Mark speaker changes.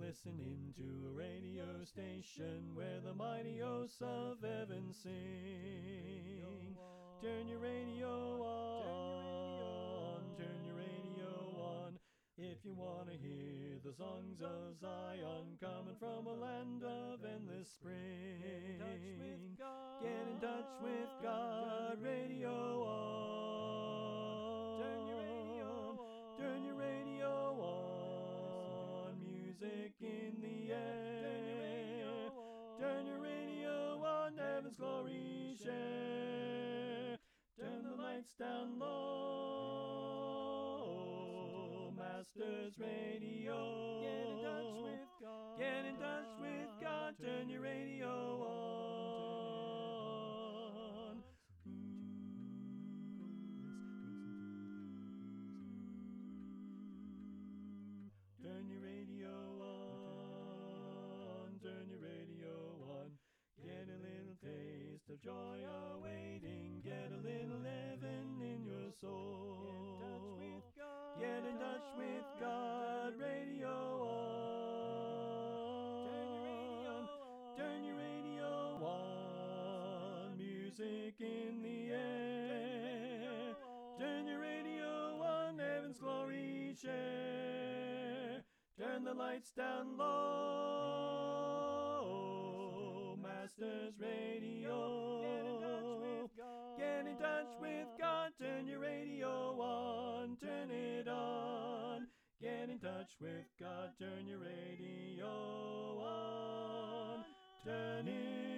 Speaker 1: listening to a radio station where the mighty hosts of heaven sing. Turn your radio on, turn your radio on. If you want to hear the songs of Zion coming from a land of endless spring, get in touch with God. Radio on. Turn your radio on. Music in the air. Turn your radio on. Heaven's glory share. Turn the lights down low. Masters Radio. Get in touch with God. Get in touch with God. Turn your radio on. Turn your radio on. Turn your radio on. Get a little taste of joy awaiting. Get a little heaven in your soul. Get in touch with God. Get in touch with God. Radio on. Turn your radio on. Turn your radio on. Music in the air. Turn your radio on. Heaven's glory share. Turn the lights down low. Masters Radio. Get in touch with God. Get in touch with God. Turn your radio on. Turn it on. Get in touch with God. Turn your radio on. Turn it